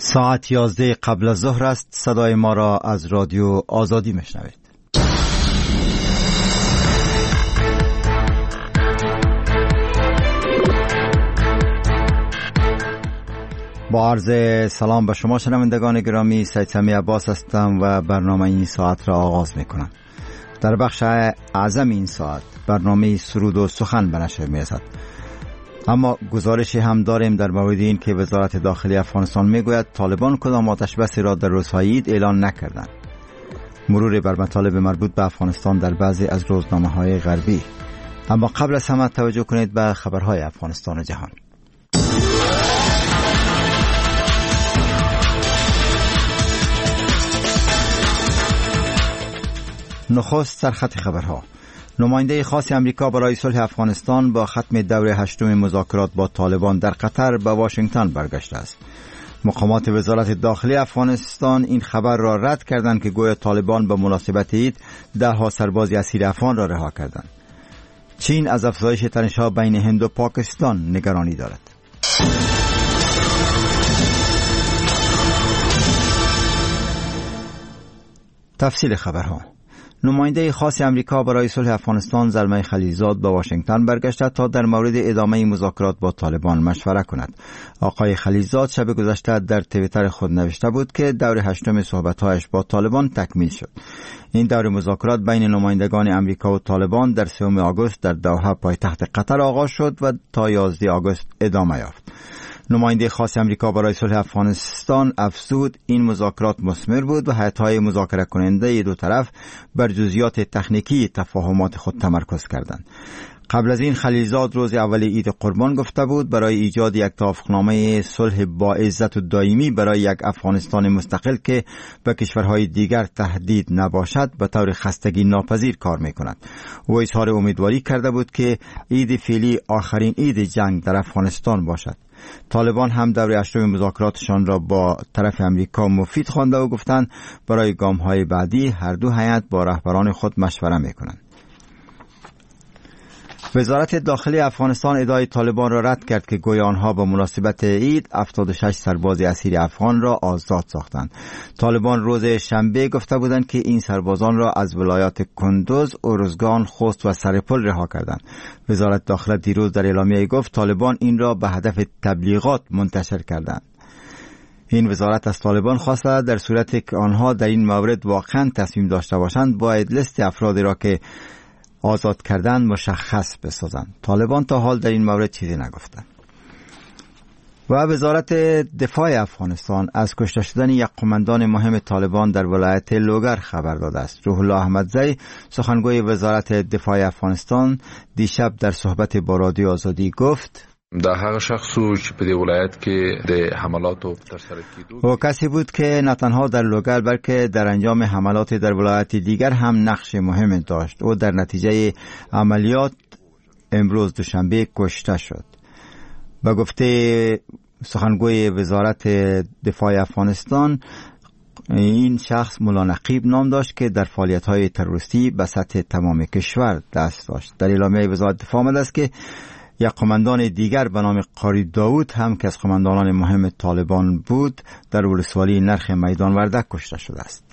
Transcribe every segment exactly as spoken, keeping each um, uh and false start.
ساعت یازده قبل از ظهر است. صدای ما را از رادیو آزادی میشنوید. با عرض سلام به شما شنوندگان گرامی، سید سمی عباس هستم و برنامه این ساعت را آغاز میکنم. در بخش اعظم این ساعت برنامه سرود و سخن به نشر میرسد، اما گزارشی هم داریم در مورد این که وزارت داخلی افغانستان میگوید طالبان کدام آتش بسی را در روزهای عید اعلان نکردند. مرور بر مطالب مربوط به افغانستان در بعضی از روزنامه‌های غربی. اما قبل از همه توجه کنید به خبرهای افغانستان و جهان. نخست سرخط خبرها. نماینده خاص امریکا برای صلح افغانستان با ختم دور هشتم مذاکرات با طالبان در قطر به واشنگتن برگشته است. مقامات وزارت داخلی افغانستان این خبر را رد کردند که گویا طالبان به مناسبت عید ده ها سرباز اسیر افغان را رها کردند. چین از افزایش تنش‌ها بین هند و پاکستان نگرانی دارد. تفصیل خبرها. نماینده خاص امریکا برای صلح افغانستان زلمه خلیلزاد به واشنگتن برگشته تا در مورد ادامه مذاکرات با طالبان مشوره کند. آقای خلیلزاد شب گذشته در توییتر خود نوشته بود که دور هشتم صحبت‌هایش با طالبان تکمیل شد. این دور مذاکرات بین نمایندگان امریکا و طالبان در سوم آگوست در دوحه پایتخت قطر آغاز شد و تا یازده آگوست ادامه یافت. نماینده خاص امریکا برای صلح افغانستان افزود این مذاکرات مثمر بود و هیئت‌های مذاکره کننده دو طرف بر جزئیات تکنیکی تفاهمات خود تمرکز کردند. قبل از این خلیلزاد روز اول عید قربان گفته بود برای ایجاد یک توافقنامه صلح با عزت و دائمی برای یک افغانستان مستقل که به کشورهای دیگر تهدید نباشد به طور خستگی ناپذیر کار می‌کند. او اظهار امیدواری کرده بود که عید فعلی آخرین عید جنگ در افغانستان باشد. طالبان هم دور هشتم مذاکراتشان را با طرف امریکا مفید خوانده و گفتند برای گام‌های بعدی هر دو هیئت با رهبران خود مشوره می‌کنند. وزارت داخلی افغانستان ادعای طالبان را رد کرد که گویا آنها با مناسبت عید هفتاد و شش سرباز اسیر افغان را آزاد ساختند. طالبان روز شنبه گفته بودند که این سربازان را از ولایات کندوز، ارزگان، خوست و سرپل رها کردند. وزارت داخله دیروز در اعلامیه گفت طالبان این را به هدف تبلیغات منتشر کردند. این وزارت از طالبان خواسته در صورتی که آنها در این مورد واقعا تصمیم داشته باشند باید لیست افرادی را که آزاد کردن مشخص بسازند. طالبان تا حال در این مورد چیزی نگفتند. و وزارت دفاع افغانستان از کشته شدن یک قماندان مهم طالبان در ولایت لوگر خبر داده است. روح الله احمدزی سخنگوی وزارت دفاع افغانستان دیشب در صحبت با رادیو آزادی گفت دا هغه شخصو چې په دې ولایت کې د حملاتو ترسره کیدو او کسی بود که نه تنها در لوگر بلکه در انجام حملات در ولایت دیگر هم نقش مهم داشت. او در نتیجه عملیات امروز دوشنبه کشته شد. به گفته سخنگوی وزارت دفاع افغانستان این شخص مولا نقیب نام داشت که در فعالیت‌های تروریستی به سطح تمام کشور دست داشت. در اعلامیه وزارت دفاع آمده است که یک قماندان دیگر به نام قاری داود هم که از قماندانان مهم طالبان بود در ولسوالی نرخ میدان وردک کشته شده است.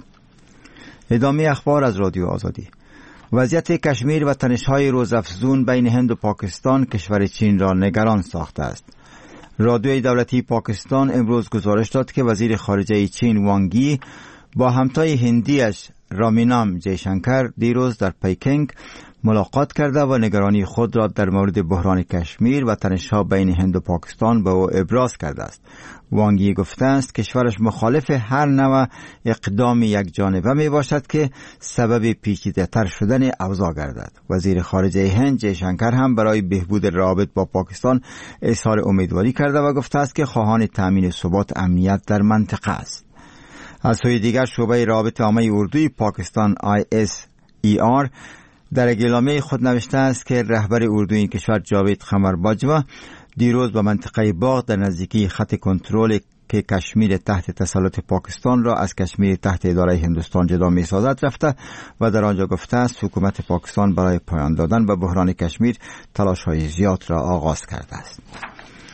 ادامه اخبار از رادیو آزادی. وضعیت کشمیر و تنش‌های روزافزون بین هند و پاکستان کشور چین را نگران ساخته است. رادیوی دولتی پاکستان امروز گزارش داد که وزیر خارجه چین وانگ یی با همتای هندیش رامینام جیشنکر دیروز در پکینگ ملاقات کرده و نگرانی خود را در مورد بحران کشمیر و تنش‌ها بین هند و پاکستان به او ابراز کرده است. وانگ یی گفته است کشورش مخالف هر نوع اقدام یک جانبه می باشد که سبب پیچیده تر شدن اوضاع گردد. وزیر خارجه هند جیشنکر هم برای بهبود روابط با پاکستان اظهار امیدواری کرده و گفته است که خواهان تامین ثبات امنیت در منطقه است. از سوی دیگر شعبه روابط عامه اردوی پاکستان آی اس ای آر در اعلامیه خود نوشته است که رهبر اردوی این کشور جاوید قمر باجوا دیروز به منطقه باغ در نزدیکی خط کنترل که کشمیر تحت تسلط پاکستان را از کشمیر تحت اداره هندوستان جدا می سازد رفته و در آنجا گفته است حکومت پاکستان برای پایان دادن به بحران کشمیر تلاش های زیاد را آغاز کرده است.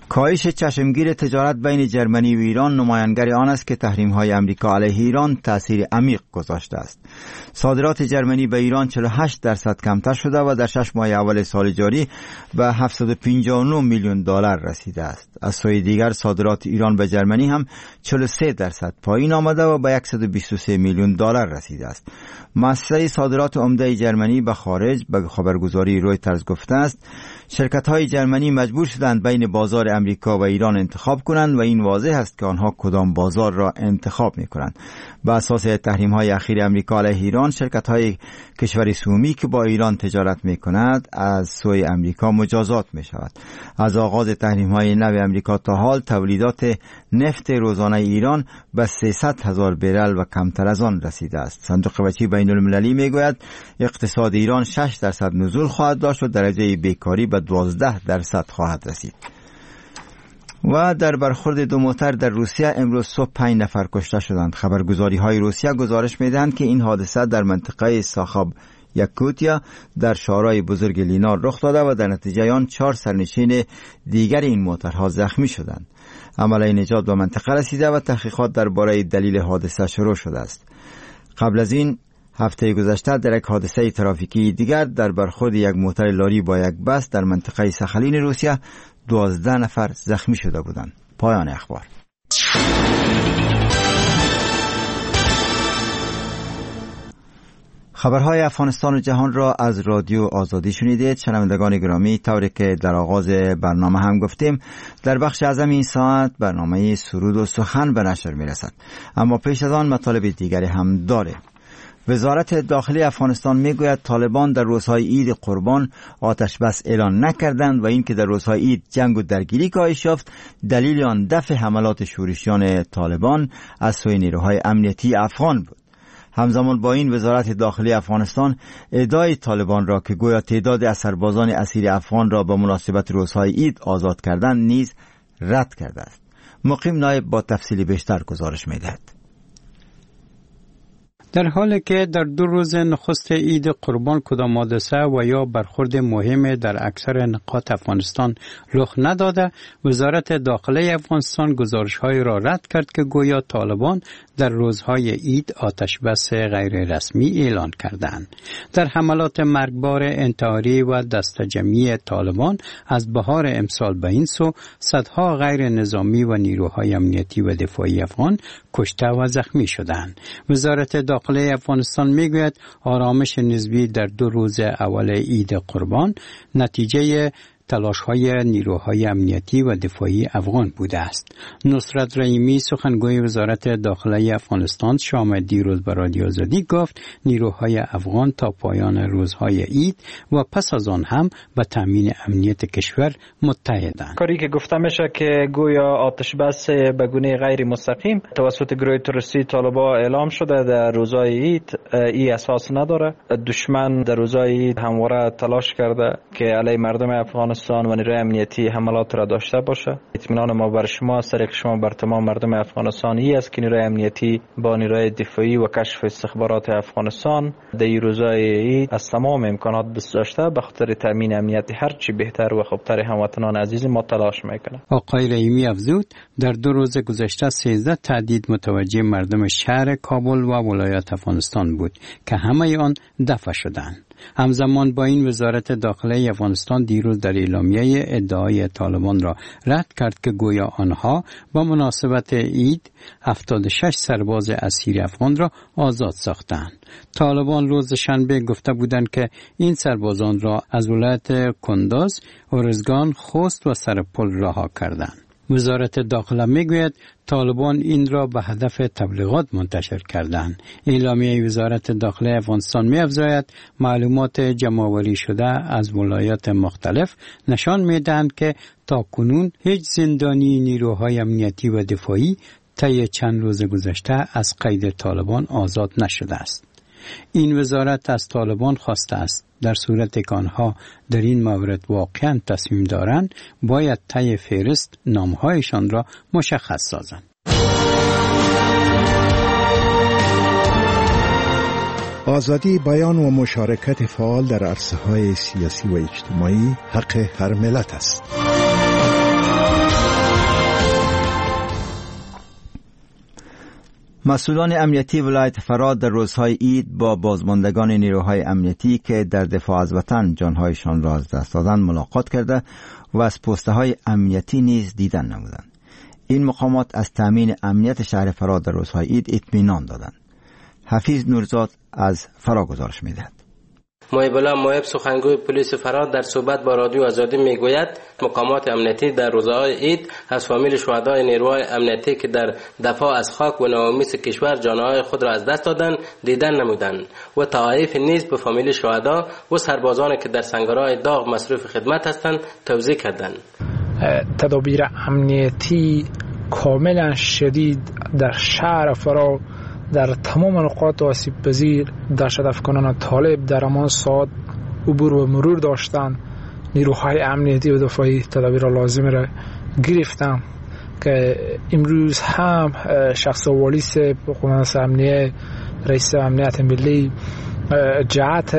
کاهش چشمگیر تجارت بین جرمنی و ایران نمایانگر آن است که تحریم‌های آمریکا علیه ایران تأثیر عمیق گذاشته است. صادرات جرمنی به ایران چهل و هشت درصد کمتر شده و در شش ماه اول سال جاری به هفتصد و پنجاه و نه میلیون دلار رسیده است. از سوی دیگر صادرات ایران به جرمنی هم چهل و سه درصد پایین آمده و به صد و بیست و سه میلیون دلار رسیده است. مؤسسه صادرات عمده جرمنی به خارج به خبرگزاری رویترز گفته است شرکت‌های جرمنی مجبور شدند بین بازار امریکا و ایران انتخاب کنند و این واضح است که آنها کدام بازار را انتخاب می‌کنند. بر اساس تحریم‌های اخیر امریکا علیه ایران، شرکت‌های کشور سومی که با ایران تجارت می‌کند از سوی امریکا مجازات می‌شود. از آغاز تحریم‌های نو امریکا تا حال تولیدات نفت روزانه ایران به سیصد هزار برل و کمتر از آن رسیده است. صندوق بچی بین‌المللی می‌گوید اقتصاد ایران شش درصد نزول خواهد داشت و درجه بیکاری به دوازده درصد خواهد رسید. و در برخورد دو موتر در روسیه امروز صبح پنج نفر کشته شدند. خبرگزاری‌های روسیه گزارش می‌دهند که این حادثه در منطقه ساخاب یاکوتیا در شورای بزرگ لینا رخ داده و در نتیجه آن چهار سرنشین دیگر این موترها زخمی شدند. عمل نجات به منطقه رسیده و تحقیقات درباره دلیل حادثه شروع شده است. قبل از این هفته گذشته در یک حادثه ترافیکی دیگر در برخورد یک موتر لاری با یک بس در منطقه ساخالین روسیه دوازده نفر زخمی شده بودند. پایان اخبار. خبرهای افغانستان و جهان را از رادیو آزادی شنیدید. شنوندگان گرامی، طوری که در آغاز برنامه هم گفتیم، در بخش اعظم این ساعت برنامه سرود و سخن به نشر می رسد. اما پیش از آن مطالب دیگری هم داره. وزارت داخلی افغانستان میگوید طالبان در روزهای عید قربان آتش بس اعلان نکردند و اینکه در روزهای عید جنگ و درگیری کاهش یافت دلیل آن دفع حملات شورشیان طالبان از سوی نیروهای امنیتی افغان بود. همزمان با این وزارت داخلی افغانستان ادعای طالبان را که گویا تعداد از سربازان اسیر افغان را به مناسبت روزهای عید آزاد کردن نیز رد کرده است. مقیم نایب با تفصیلی بیشتر گزارش می‌دهد. در حالی که در دو روز نخست عید قربان کدام حادثه و یا برخورد مهم در اکثر نقاط افغانستان رخ نداده، وزارت داخلی افغانستان گزارش‌های را رد کرد که گویا طالبان در روزهای عید آتش بس غیر رسمی اعلان کردند. در حملات مرگبار انتحاری و دسته‌جمعی طالبان از بهار امسال به این سو صدها غیر نظامی و نیروهای امنیتی و دفاعی افغان کشته و زخمی شدند. وزارت داخلی افغانستان میگوید آرامش نسبی در دو روز اول عید قربان نتیجه تلاش‌های نیروهای امنیتی و دفاعی افغان بوده است. نصرت رحیمی سخنگوی وزارت داخلی افغانستان شام دیروز به رادیو آزادی گفت نیروهای افغان تا پایان روزهای عید و پس از آن هم به تامین امنیت کشور متحدند. کاری که گفته میشه که گویا آتش بس به گونه غیر مستقیم توسط گروه تروریستی طالبان اعلام شده در روزهای عید، این اساس نداره. دشمن در روزهای عید همواره تلاش کرده که علیه مردم افغان و نیروی امنیتی حملات را داشته باشه. اطمینان ما بر شما از طریق شما بر تمام مردم افغانستان ای است که نیروی امنیتی با نیروی دفاعی و کشف استخبارات افغانستان در روزهای عید از تمام امکانات دست داشته به خاطر تامین امنیت هر چی بهتر و خوبتر هموطنان عزیز ما تلاش میکنه. آقای رحیمی افزود در دو روز گذشته سیزده تهدید متوجه مردم شهر کابل و ولایت افغانستان بود که همه آن دفع شدند. همزمان با این وزارت داخلی افغانستان دیروز در اعلامیه ادعای طالبان را رد کرد که گویا آنها با مناسبت عید هفتاد و شش سرباز اسیر افغان را آزاد ساختند. طالبان روز شنبه گفته بودند که این سربازان را از ولایت کندوز، ارزگان، خوست و سرپل رها کردند. وزارت داخله میگوید طالبان این را به هدف تبلیغات منتشر کردند. اعلامیه وزارت داخله افغانستان می‌افزاید معلومات جمع‌آوری شده از ولایات مختلف نشان می‌دهند که تا کنون هیچ زندانی نیروهای امنیتی و دفاعی طی چند روز گذشته از قید طالبان آزاد نشده است. این وزارت از طالبان خواسته است در صورت که آنها در این مورد واقعاً تصمیم دارند باید طی فهرست نامهایشان را مشخص سازند. آزادی بیان و مشارکت فعال در عرصه‌های سیاسی و اجتماعی حق هر ملت است. مسئولان امنیتی ولایت فرات در روزهای عید با بازماندگان نیروهای امنیتی که در دفاع از وطن جانهایشان را از دست دادند ملاقات کرده و از پست‌های امنیتی نیز دیدن نمودند. این مقامات از تامین امنیت شهر فرات در روزهای عید اطمینان دادند. حفیظ نورزاد از فرا گزارش می‌دهد. محب الله محب سخنگوی پلیس فرات در صحبت با رادیو آزادی میگوید مقامات امنیتی در روزهای عید از فامیل شهدای نیروهای امنیتی که در دفاع از خاک و نوامیس کشور جانهای خود را از دست دادند دیدن نمودند و طوایف نیز به فامیل شهدا و سربازانی که در سنگرهای داغ مصروف خدمت هستند توضیح کردند. تدابیر امنیتی کاملا شدید در شهر فرات در تمام نقاط آسیب پذیر دهشت افکنان طالب در همان ساعت عبور و مرور داشتند. نیروهای امنیتی و دفاعی تدابیر لازم را گرفتند که امروز هم شخص والی قومندان امنیه رئیس امنیت ملی جهت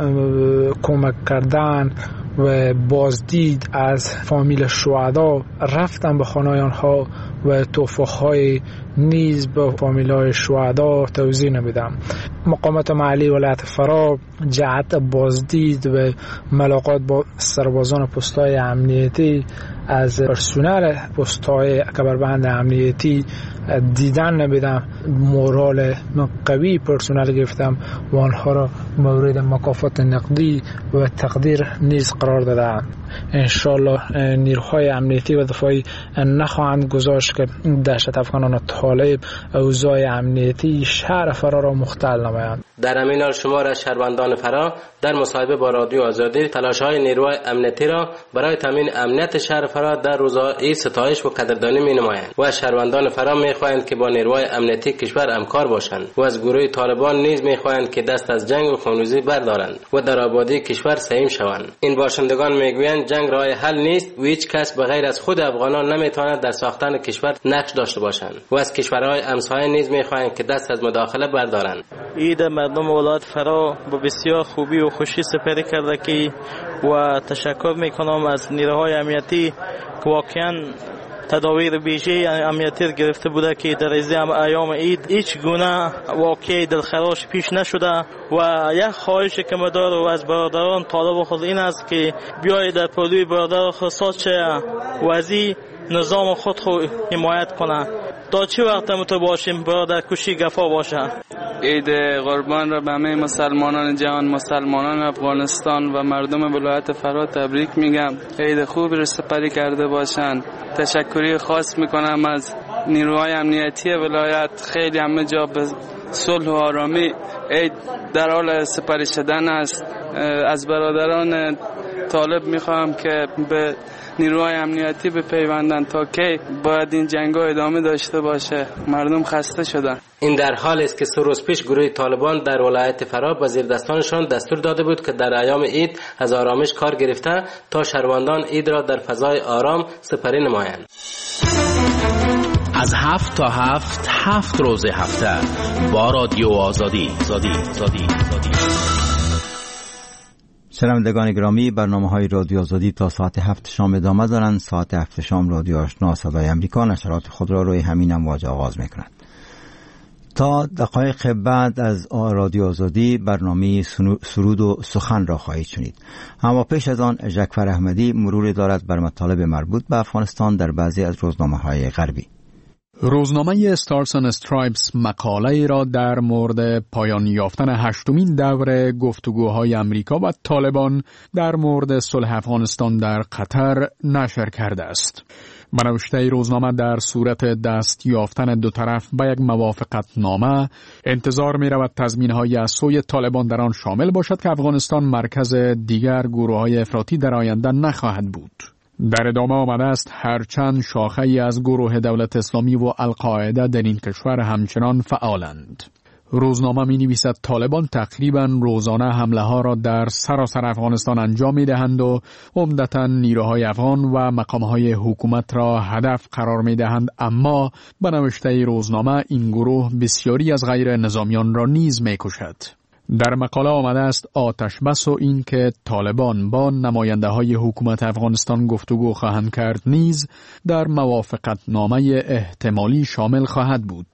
کمک کردن و بازدید از فامیل شهدا رفتن به خانه آنها و توفیق‌های نیز به فامیل‌های شهدا توزیع نمیدم. مقامات محلی ولایت فرات جهت بازدید و ملاقات با سربازان پست‌های امنیتی از پرسنل پست‌های کمربند امنیتی دیدن نمیدم. مورال قوی پرسنل گرفتم و آنها را مورد مکافات نقدی و تقدیر نیز قرار دادم. انشالله نیروهای امنیتی و دفاعی نخواهند گذاشت که دهشت افکنان طالب اوضاع امنیتی شهر فرا را مختل نمایند. در همین حال شمار از شهروندان فرا در مصاحبه با رادیو آزادی تلاش‌های نیروهای امنیتی را برای تامین امنیت شهر فرا در روزهای ستایش و قدردانی می‌نمایند و از شهروندان فرا می‌خواهند که با نیروهای امنیتی کشور همکار باشند و از گروه طالبان نیز می‌خواهند که دست از جنگ و خونریزی بردارند و در آبادی کشور سهیم شوند. این باشندگان می‌گویند جنگ راه حل نیست و هیچ کس بغیر از خود افغانان نمی‌تواند در ساختن کشور نقش داشته باشند و از کشورهای همسایه نیز می‌خواهند که دست از مداخله بردارند. عید مردم ولایت فرا با بسیار خوبی و خوشی سپری کرده که و تشکر میکنم از نیروهای امنیتی که واقعا تدابیر ویژه امنیتی گرفته بوده که در ایام عید هیچ گونه واقعی دلخراش پیش نشده و یک خواهش که ما دارم از برادران طالب خود این است که بیاید در پلوی برادر خود ساچه وزی نظام خود خود حمایت کنه تا چه وقت متو باشیم برادر کشی گفا باشه. عید قربان را به همه مسلمانان جهان، مسلمانان افغانستان و مردم ولایت فرات تبریک میگم. عید خوبی را سپری کرده باشند. تشکری خاص میکنم از نیروهای امنیتی ولایت. خیلی همه جا به صلح و آرامی عید در حال سپری شدن است. از برادران طالب میخوام که به نیروهای امنیتی بپیوندن تا که باید این جنگ‌ها ادامه داشته باشه. مردم خسته شدن. این در حالی است که سه روز پیش گروه طالبان در ولایت فرا به زیر دستانشان دستور داده بود که در ایام عید از آرامش کار گرفته تا شهروندان عید را در فضای آرام سپری نمایند. از هفت تا هفت هفت روز هفته با رادیو آزادی. آزادی. آزادی. آزادی. شنوندگان گرامی، برنامه‌های رادیو آزادی تا ساعت هفت شام ادامه دارند. ساعت هفت شام رادیو آشنا صدای امریکا نشرات خود را روی همین امواج آغاز می‌کند. تا دقایق بعد از رادیو آزادی برنامه سرود و سخن را خواهید شنید. اما پیش از آن جعفر احمدی مرور دارد بر مطالب مربوط به افغانستان در بعضی از روزنامه‌های غربی. روزنامه استارز اند استرایپس مقاله را در مورد پایان یافتن هشتمین دور گفتگوهای امریکا و طالبان در مورد صلح افغانستان در قطر نشر کرده است. بنوشته روزنامه در صورت دست یافتن دو طرف به یک موافقت نامه انتظار می رود تضمین های از سوی طالبان در آن شامل باشد که افغانستان مرکز دیگر گروه های افراطی در آینده نخواهد بود. در ادامه آمده است هرچند شاخه ای از گروه دولت اسلامی و القاعده در این کشور همچنان فعالند. روزنامه می نویسد طالبان تقریبا روزانه حمله ها را در سراسر افغانستان انجام می دهند و عمدتاً نیروهای افغان و مقامهای حکومت را هدف قرار می دهند، اما به نوشته روزنامه این گروه بسیاری از غیر نظامیان را نیز می کشد. در مقاله آمده است آتش بس و این که طالبان با نماینده های حکومت افغانستان گفتگو خواهند کرد نیز در موافقت نامه احتمالی شامل خواهد بود.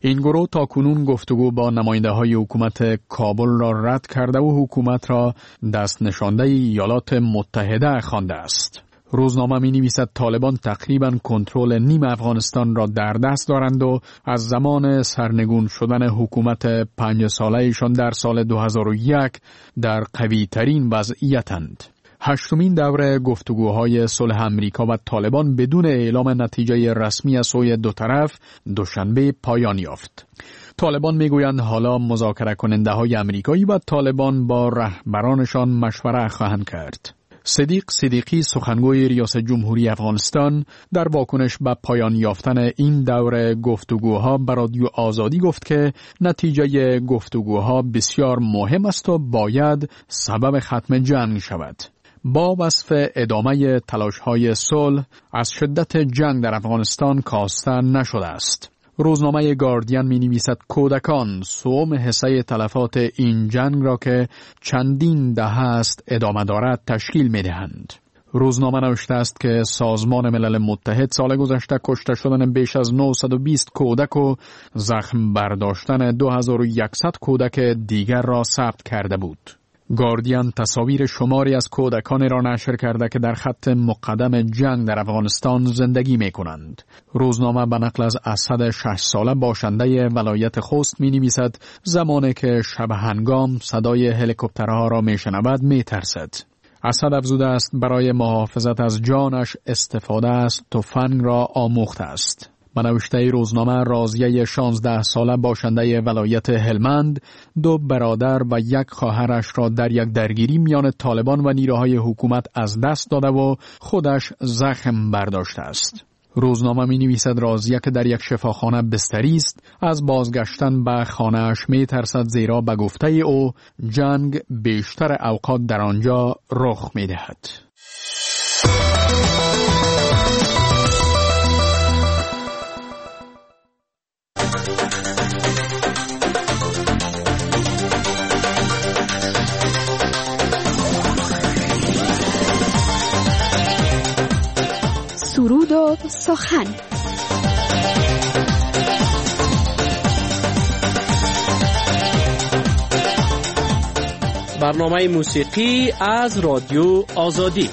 این گروه تا کنون گفتگو با نماینده های حکومت کابل را رد کرده و حکومت را دست نشانده ایالات متحده خوانده است. روزنامه می نویسد طالبان تقریباً کنترل نیم افغانستان را در دست دارند و از زمان سرنگون شدن حکومت پنج ساله ایشان در سال دو هزار و یک در قوی ترین وضعیتند. هشتمین دوره گفتگوهای صلح امریکا و طالبان بدون اعلام نتیجه رسمی از سوی دو طرف دوشنبه پایان یافت. طالبان میگویند حالا مذاکره کننده های امریکایی و طالبان با رهبرانشان مشوره خواهند کرد. صدیق صدیقی سخنگوی ریاست جمهوری افغانستان در واکنش به پایان یافتن این دوره گفتگوها به رادیو آزادی گفت که نتیجه گفتگوها بسیار مهم است و باید سبب ختم جنگ شود. با وصف ادامه تلاش‌های صلح از شدت جنگ در افغانستان کاسته نشده است. روزنامه گاردین می نویسد کودکان سوم حصه تلفات این جنگ را که چندین دهه است ادامه دارد تشکیل می دهند. روزنامه نوشته است که سازمان ملل متحد سال گذشته کشته شدن بیش از نهصد و بیست کودک و زخم برداشتن دو هزار و صد کودک دیگر را ثبت کرده بود. گاردین تصاویر شماری از کودکانی را نشر کرده که در خط مقدم جنگ در افغانستان زندگی می کنند. روزنامه به نقل از اسد شش ساله باشنده ولایت خوست می نویسد زمانی که شب هنگام صدای هلیکوپترها را می شنود می ترسد. اسد افزوده است برای محافظت از جانش استفاده از تفنگ را آموخته است. منوشته روزنامه راضیه شانزده ساله باشنده ولایت هلمند دو برادر و یک خواهرش را در یک درگیری میان طالبان و نیروهای حکومت از دست داده و خودش زخم برداشته است. روزنامه می نویسد راضیه که در یک شفاخانه بستری است از بازگشتن به خانه‌اش می ترسد زیرا به گفته او جنگ بیشتر اوقات در آنجا رخ می دهد. سرود و سخن. برنامه موسیقی از رادیو آزادی.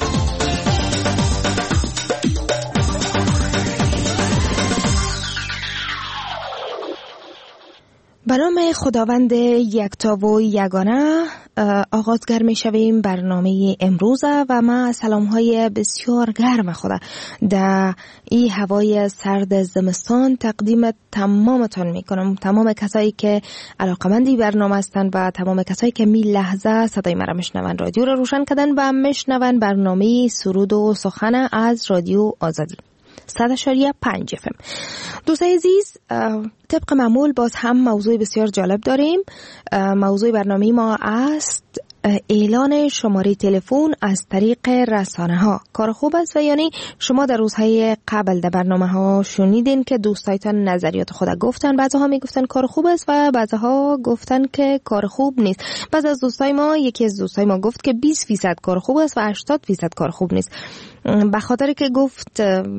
به نام خداوند یکتا و یگانه آغازگر می شویم برنامه امروز و ما سلام های بسیار گرم خدا در این هوای سرد زمستان تقدیم تمامتان می کنم، تمام کسایی که علاقمندی برنامه هستند و تمام کسایی که می لحظه صدای مرا میشنون، رادیو رو روشن کردن و میشنون برنامه سرود و سخن از رادیو آزادی صد و پنج اف ام. دوستای عزیز، طبق معمول باز هم موضوع بسیار جالب داریم. موضوع برنامه ما است اعلان شماره تلفن از طریق رسانه ها. کار خوب است و یعنی شما در روزهای قبل در برنامه ها شنیدین که دوستایتان نظریات خود گفتن، بعضها میگفتن کار خوب است و بعضها گفتن که کار خوب نیست. بعض از دوستای ما، یکی از دوستای ما گفت که بیست درصد کار خوب است و هشتاد درصد کار خوب نیست. به خاطر که گفت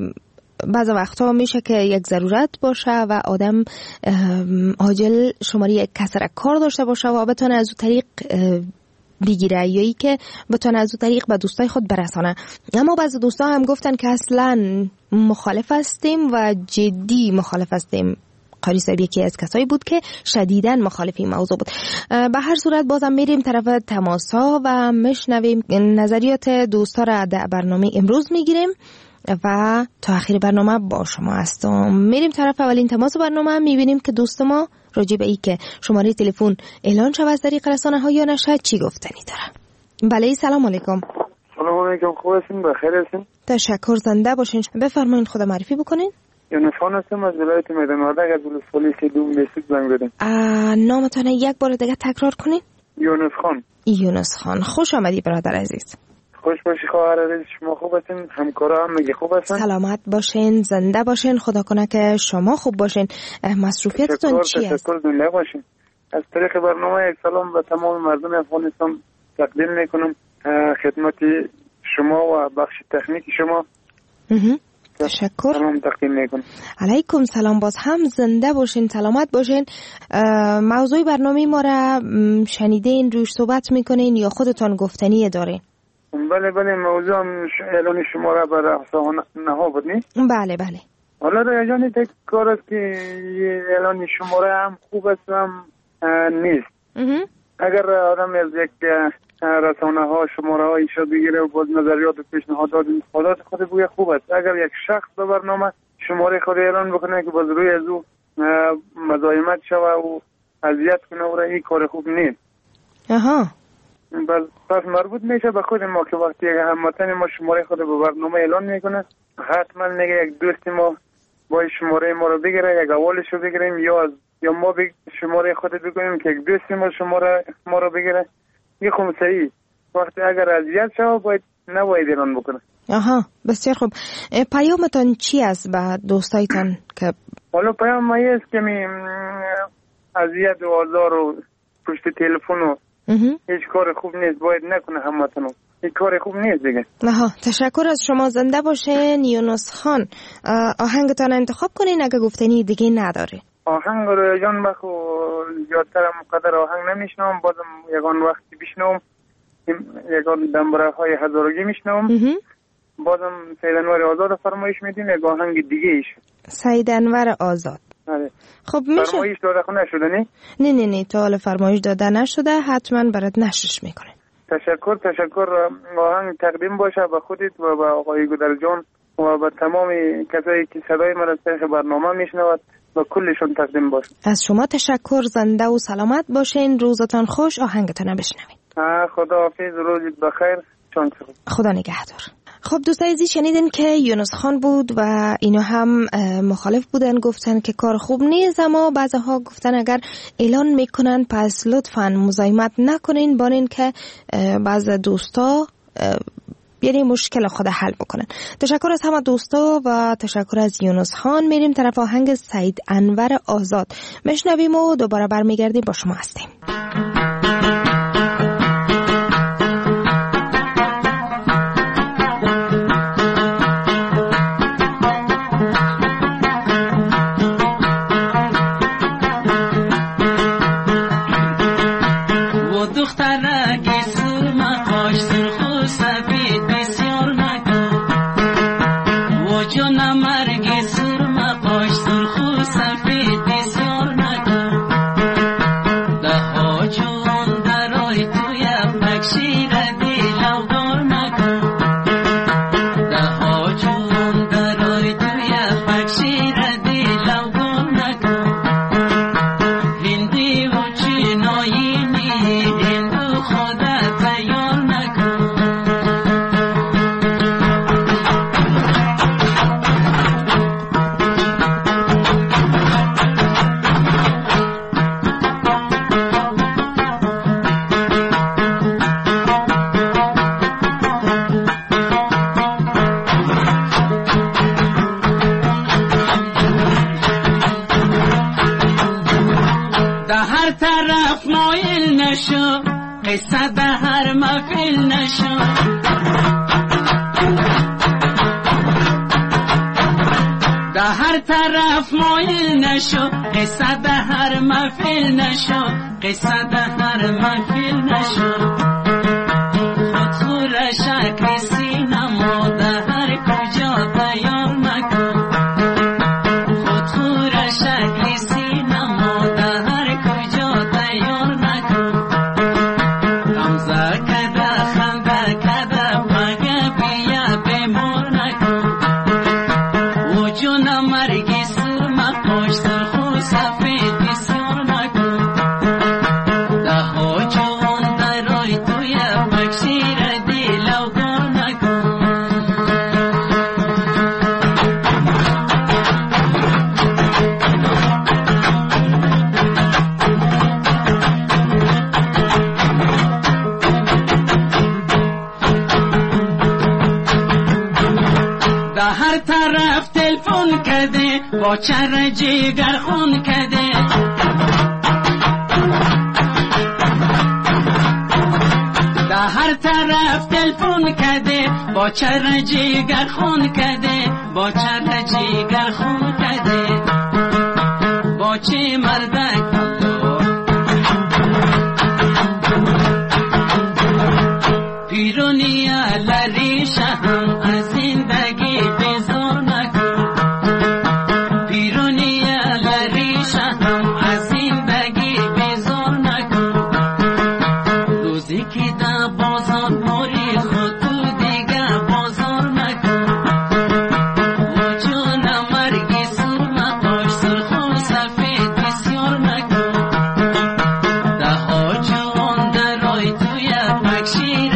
بعض وقتا میشه که یک ضرورت باشه و آدم عاجل شماره یک کسر کار داشته باشه و بتونه از اون طریق بگیره یا ای که بتونه از اون طریق به دوستای خود برسانه. اما بعض دوستا هم گفتن که اصلا مخالف هستیم و جدی مخالف هستیم. قاری صاحب یکی از کسایی بود که شدیداً مخالف این موضوع بود. به هر صورت بازم میریم طرف تماسا و میشنویم نظریات دوستا را در برنامه امروز میگیریم و تا آخر برنامه با شما هستم. میریم طرف اولین تماس برنامه، میبینیم که دوست ما راجع به ای که شماره تلفن اعلان شود از طریق رسانه ها یا نشد چی گفتنی داره. بله، سلام علیکم. سلام علیکم، خوب هستین؟ بخیر هستین؟ تشکر، زنده باشین. بفرمایید خود معرفی بکنین. یونس خان هستم از ولایت میدان وردک از پلیس دوم میسید زنگ بدم. نامتون یک بار دیگه تکرار کنین. یونس خان. یونس خان، خوش آمدی برادر عزیز. خوش باشی خواهر عزیز، شما خوب هستین؟ همکارا هم میگه خوب هستن؟ سلامت باشین، زنده باشین، خدا کنه که شما خوب باشین. مصروفیتتون چی است؟ تشکر، زنده باشین. از طریق برنامه یک سلام به تمام مردم افغانستان تقدیم میکنم، خدمت شما و بخش تکنیک شما. تشکر. سلام تقدیم میکنم. علیکم سلام، باز هم زنده باشین، سلامت باشین. موضوع برنامه ما را شنیدین، روش صحبت میکنین یا خودتان گفتنی دارین؟ بله بله، موضوع اعلان شما را بر احسان نها بود نی؟ بله بله. حالا رایجانی تک کار است که اعلان شما را هم خوب است هم نیست. اگر آدم از یک رسانه ها شماره ها ایشا بگیره و باز نظریات و پیشنهادات انتقادات خود بوی خوب است. اگر یک شخص به برنامه شماره خود اعلان بکنه که باز روی از او مزاحمت شوه و اذیت کنه و این کار خوب نیست. آها. بس پس مربوط میشه به خود ما که وقتی یک هموطن ما شماره خود به برنامه اعلان میکنه حتما میگه یک دوست ما باید شماره ما رو بگیره، یک اولش رو بگیریم یا از یا ما بگ... شماره خود بگوییم که یک دوست ما شماره ما رو بگیره. یه خود صحیح. وقتی اگر اذیت شد باید نباید اعلان بکنه. آها بسیار خوب. پیامتان چی است به دوستایتان که حالا پیام ما است که می اذیت و آزار و پشت تلفن و هیچ کار خوب نیست، باید نکنه هموطنو. هیچ کار خوب نیست دیگه. آها تشکر از شما، زنده باشین. یونس خان آهنگتان انتخاب کنین اگه گفتنی دیگه نداره. آهنگ رو جان بخو زیادتر مقدر آهنگ نمیشنم، بازم یکان وقتی بشنم یکان دنبره های هزارگی میشنم، بازم سید انور آزاد فرمایش میدیم یک آهنگ دیگه ایش. سید انور آزاد. آره. خب میشه فرمایش داده خو نشده نی؟ نه نه نه تا حالا فرمایش داده نشده، حتما برات نشرش میکنه. تشکر تشکر. آهنگ تقدیم باشه به خودت و به آقای گودر جان و به تمام کسایی که صدای من از طریق برنامه میشنود و کلشون تقدیم باشه. از شما تشکر، زنده و سلامت باشین، روزتان خوش. آهنگتان بشنوین. خداحافظ، روزت بخیر. خدا نگهدار. خب دوستای عزیز شنیدین که یونس خان بود و اینا هم مخالف بودن، گفتن که کار خوب نیست، اما بعضها گفتن اگر اعلان میکنن پس لطفاً مزاحمت نکنین، بانین که بعض دوستا یعنی مشکل خود حل بکنن. تشکر از همه دوستا و تشکر از یونس خان. میریم طرف آهنگ سید انور آزاد میشنویم و دوباره برمیگردیم با شما هستیم. چر جگر خون کده در هر طرف تلفن کده با چر جگر خون کده با چر جگر خون کده با چه مردک پیرونی لری شهم از زندگی بزار نکن پیرونی لری شهم از زندگی بزار نکن روزی که در بازار موری خود تو دیگه بازار نکن وجون مرگی سر مقاش سرخون سفید بسیار نکن ده ها جوان در رای توی پکشیر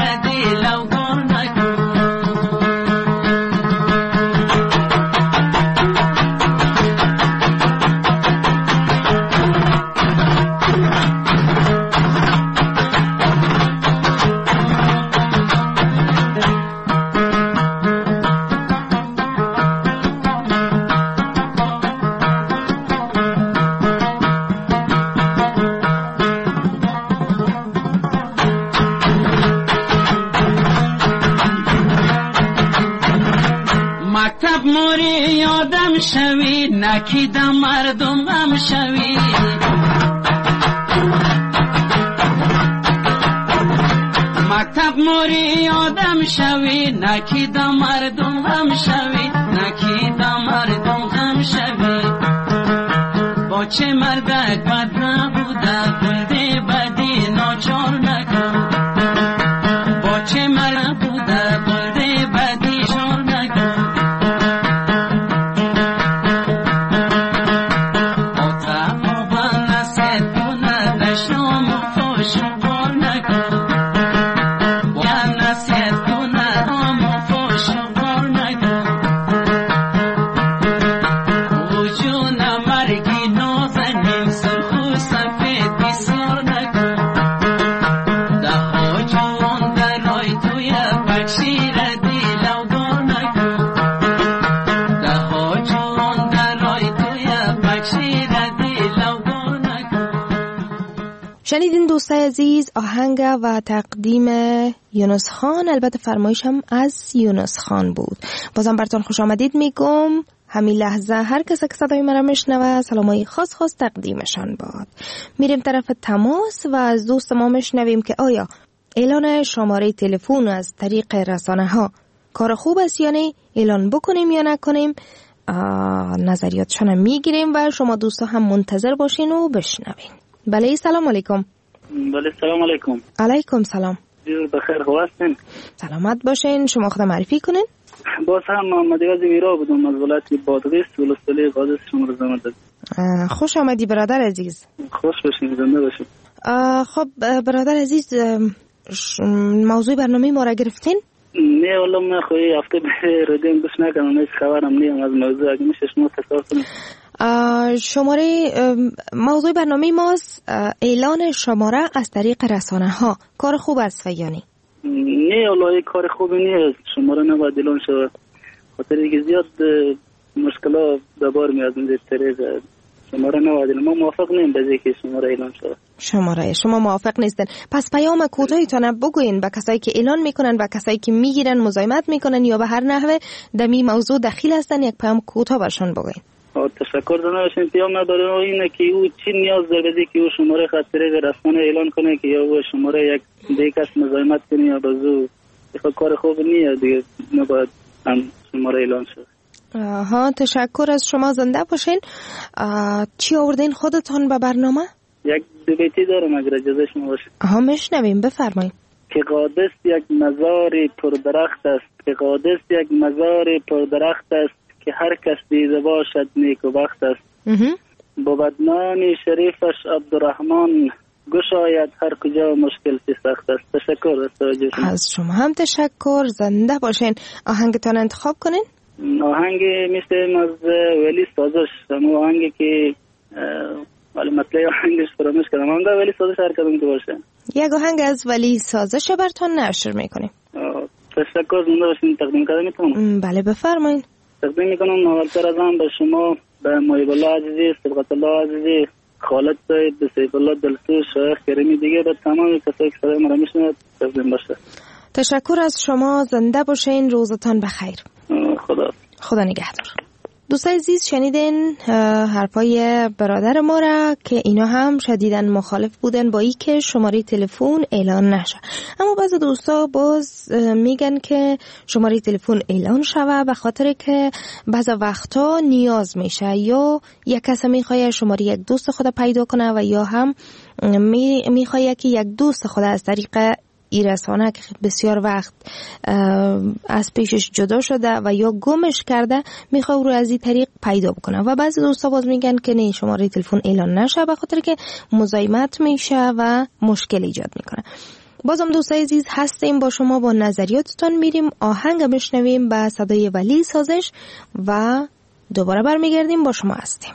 شوی نکید مردم غم شوی مکتب موری آدم شوی نکید مردم غم شوی نکید مردم غم شوی با چه مردک بد نبوده بلده بدی ناچار نکن با چه مرد بوده بلده بدی شار نکن شنیدین دوستای عزیز آهنگ و تقدیم یونس خان، البته فرمایش هم از یونس خان بود. بازم براتون خوش آمدید میگم. همین لحظه هر کسی که صدای مرا میشنوه سلامای خاص خاص تقدیمشان باد. میریم طرف تماس و از دوست ما میشنویم که آیا اعلان شماره تلفن از طریق رسانه ها کار خوب است یا نه، اعلان بکنیم یا نکنیم. نظریاتشان میگیریم و شما دوستا هم منتظر باشین و بشنوین. بله سلام علیکم. بله سلام علیکم. علیکم سلام. بخیر خوب هستین؟ سلامت باشین. شما خود معرفی کنین. باز هم محمد عوض ویرا بودم از ولایت بادغیس ولسوالی قادس شما رو زحمت داد. خوش آمدی برادر عزیز. خوش باشین، زنده باشین. خب برادر عزیز موضوع برنامه ما را گرفتین؟ نه والله من خوی هفته به ردیم گوش نکردم، هیچ خبرم نیم از موضوع. اگه میشه شما تصور کنید. شماره موضوع برنامه ماست اعلان شماره از طریق رسانه ها کار خوب است و یا نه؟ نه والله کار خوبی نیست، شماره نباید اعلان شود، خاطر اینکه زیاد مشکلات به بار میاد این طریق شماره نباید. ما موافق نیم به اینکه شماره اعلان شود. شماره شما موافق نیستن، پس پیام کوتاهیتون بگوین به کسایی که اعلان میکنن و کسایی که میگیرن مزاحمت میکنن یا به هر نحوه دمی موضوع دخیل هستن، یک پیام کوتاه برشون بگوین. تشکر دارم. پیام نداره اینه که او چی نیاز داره که او شماره خاطره رسانه اعلان کنه که یا او شماره یک دیگه کس مزاحمت کنه یا بازو خود کار خوب نیست دیگه، نباید هم شماره اعلان شد. ها تشکر از شما، زنده باشین. چی آوردین خودتون به برنامه؟ یک دو بیتی دارم اگر اجازه شما باشه. ها میشنویم، بفرمایید. که قادس یک مزار پردرخت است، که قادس یک مزار پردرخت است که هر کس دیده باشد نیک و بخت است. بود نام شریفش عبدالرحمن گشاید هر کجا مشکل سی سخت است. تشکر از توجه شما. از شما هم تشکر، زنده باشین. آهنگتان انتخاب کنین. آهنگ میشه از ولی سازش، همون آهنگی که ولی مطلع آهنگش فراموش کردم، همون ولی سازش هر کدوم که باشه. یک آهنگ از ولی سازش براتون نشر میکنیم. تشکر، زنده باشین. تقدیم کردم میتونم؟ بله بفرمایید. تقدیم میکنم اولتر از هم به شما، به محیب الله عزیزی، صبغت الله عزیزی، خالد صاحب، به سیف الله دلسوز، شایخ کریمی، دیگه به تمام کسایی که صدای مرا میشنوند تقدیم باشه. تشکر از شما، زنده باشین، روزتان بخیر. خدا خدا نگهدار. دوستای عزیز، شنیدین حرفای برادر ما را که اینا هم شدیداً مخالف بودن با ای که شماره تلفن اعلان نشه، اما بعض دوستا باز میگن که شماره تلفن اعلان شوه به خاطر که بعض وقتا نیاز میشه، یا یک کس میخواد شماره یک دوست خود پیدا کنه و یا هم میخواد که یک دوست خود از طریق ای رسانه که بسیار وقت از پیشش جدا شده و یا گمش کرده میخواد رو از این طریق پیدا بکنه. و بعضی دوستا باز میگن که نه، شماره تلفن اعلان نشه به خاطر که مزاحمت میشه و مشکل ایجاد میکنه. بازم دوستای عزیز هستیم با شما، با نظریاتتون میریم آهنگ بشنویم به صدای ولی سازش و دوباره برمیگردیم با شما هستیم.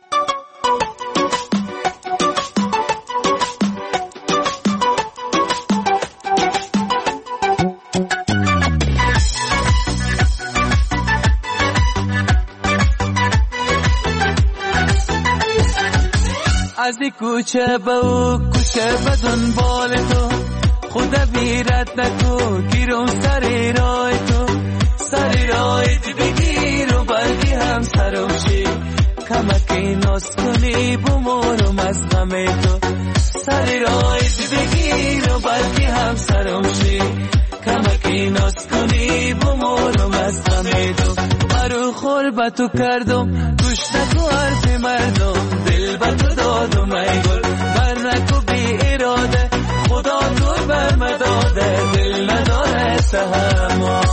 از کوچه به او کوچه به دنبال تو، خدا بیرت نکو گیرم سر رای تو، سر رای دی بگیر و بلدی هم سرم شی، کمکی ناز کنی بمارم از غم تو، سر رای دی بگیر و بلدی هم سرم شی، کمکی ناز کنی بمارم از غم تو. مرو خور به تو کردم گوش نکو حرف مردم، دل به تو دادم ای گل بر نکو بی اراده، خدا تو بر مداده دل نداره تحمل.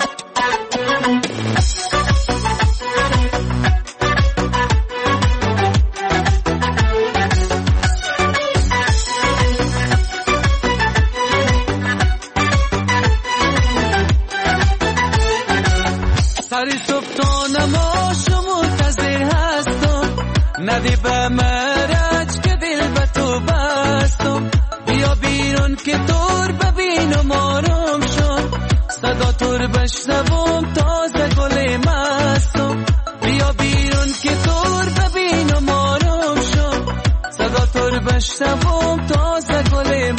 سری صبح تا نماز منتظر هستم، ندی به مرج که دل به تو بستم، بیا بیرون که دور ببینم آرام شد، صدا تور بشنوم تازه گل مستم، بیا بیرون که دور ببینم آرام شد، صدا تور بشنوم تازه گل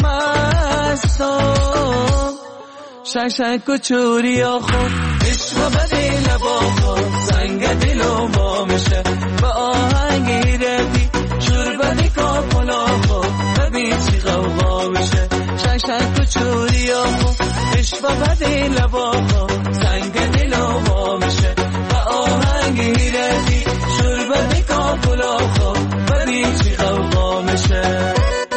مستم. شنگ و چوری آخون عشق به دل با خود، سنگ دل و با میشه به آهنگی ردی، شور بدی کا پلا خود ببین چی غوغا میشه. شنگ و چوری آخون عشق به دل با خود، سنگ دل و با میشه به آهنگی ردی، شور بدی کا پلا خود ببین چی غوغا میشه.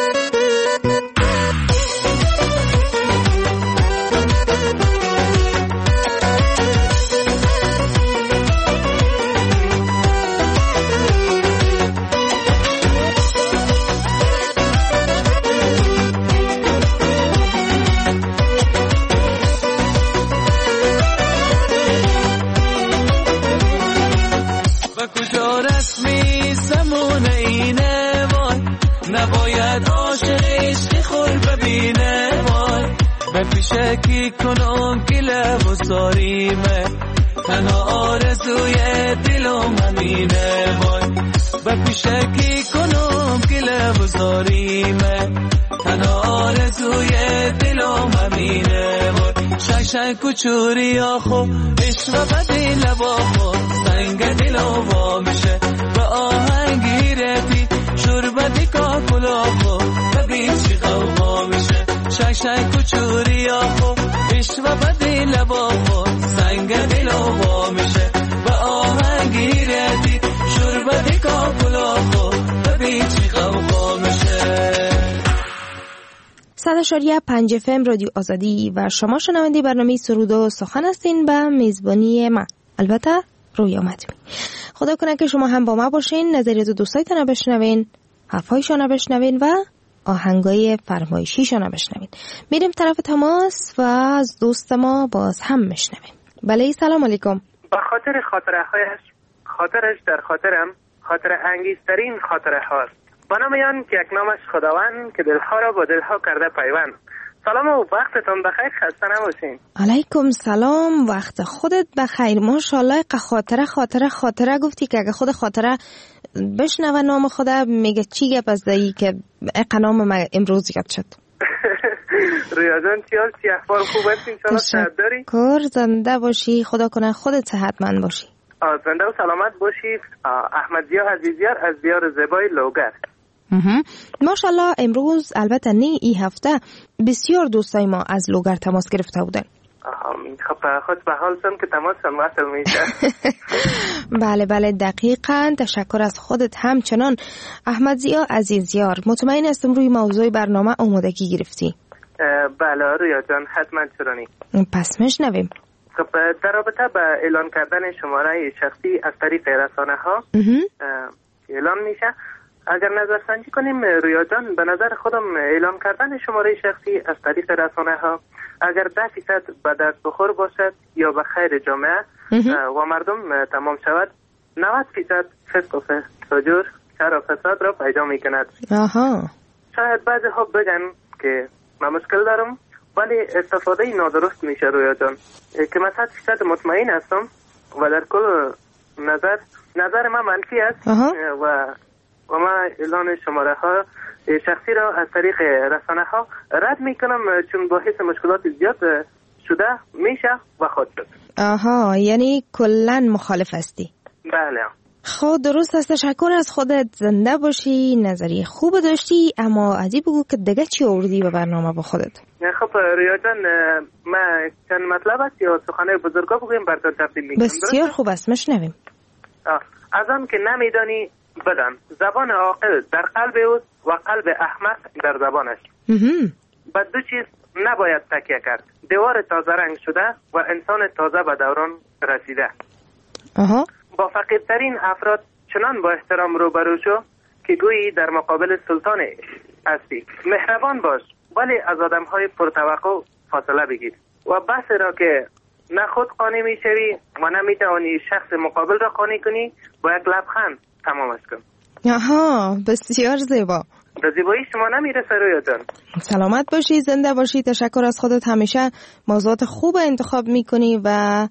نباید عاشق عشق خور ببینه وای، به پیشه کی کنم که لب و زاریمه، تنها آرزوی دلم همینه وای، به پیشه کی کنم که لب و زاریمه، تنها آرزوی دلم همینه وای. شنگ شنگ کوچوری آخو عشق به دل با خود، سنگ دلم وا میشه به آهنگی ردی، شور بدی کا کلا خو ببین چی غوغا میشه. شنگ شنگ کوچوری آخو عشق به دل با خود، سنگ دلم وا میشه به آهنگی ردی، شور بدی کا کلا خو ببین چی غوغا میشه. صد اشاریه پنج اف ام رادیو آزادی و شما شنونده برنامه سرود و سخن هستین به میزبانی من، البته رویا مدمی. خدا کنه که شما هم با ما باشین، نظریات دوستایتون بشنوین، حرفایشون بشنوین و آهنگای فرمایشیشون بشنوین. میریم طرف تماس و از دوست ما باز هم میشنویم. بله سلام علیکم. با خاطر خاطره هایش، خاطرش در خاطرم، خاطر انگیزترین خاطره هاست. با نام آن که یک نامش خداوند که دلها را با دلها کرده پیوند. سلام و وقتتون بخیر، خسته نباشین. علیکم سلام، وقت خودت بخیر. ماشاءالله خاطره خاطره خاطره گفتی که اگه خود خاطره بشنوه نام خدا میگه چی گپ از دایی که اقنام ما امروز یاد شد. رویا جان چی حال چی احوال خوب هست انشاءالله صحت داری؟ تشکر زنده باشی خدا کنه خودت صحتمند باشی زنده و سلامت باشی احمد ضیا عزیزیار از دیار زیبای لوگر ماشاءالله امروز البته نه این هفته بسیار دوستای ما از لوگر تماس گرفته بودن خب خود به حال سم که تماس هم وصل میشه بله بله دقیقاً تشکر از خودت همچنان احمد ضیا عزیزیار مطمئن هستم روی موضوع برنامه آمادگی گرفتی بله رویا جان حتما چرانی پس میشنویم خب در رابطه با اعلان کردن شماره شخصی از طریق رسانه ها اعلان میشه اگر نظر سنجی کنیم رویا جان به نظر خودم اعلان کردن شماره شخصی از طریق رسانه ها اگر ده فیصد به دست بخور باشد یا به خیر جامعه و مردم تمام شود نود فیصد فسق و فجور شر و فساد را پیدا می کند آها شاید بعضی ها بگن که من مشکل دارم ولی استفاده نادرست میشه رویا جان که من صد فیصد مطمئن هستم و در کل نظر نظر من منفی است و و ما اعلان شماره ها شخصی را از طریق رسانه ها رد می کنم چون باعث مشکلات زیاد شده میشه و خود شد. آها یعنی کلن مخالف هستی؟ بله. خب درست است تشکر از خودت زنده باشی نظریه خوب داشتی اما ازی بگو که دیگه چی آوردی به برنامه با خودت؟ خب ریا جان ما چند مطلب است یا سخنه بزرگا بگویم براتون تقدیم میکنم. بسیار خوب است مشنویم. از آن که نمیدانی بدن زبان عاقل در قلب اوست و قلب احمق در زبانش به دو چیز نباید تکیه کرد دیوار تازه رنگ شده و انسان تازه به دوران رسیده آها. با فقیرترین افراد چنان با احترام روبرو شو که گویی در مقابل سلطان هستی مهربان باش ولی از آدم های پرتوقع فاصله بگیر و بس را که نه خود قانع می شوی و نمیتوانی شخص مقابل را قانع کنی با یک لبخند تمامش کن. آها بسیار زیبا. به زیبایی شما نمیرسه رویا جان. سلامت باشی زنده باشی تشکر از خودت همیشه موضوعات خوب انتخاب میکنی و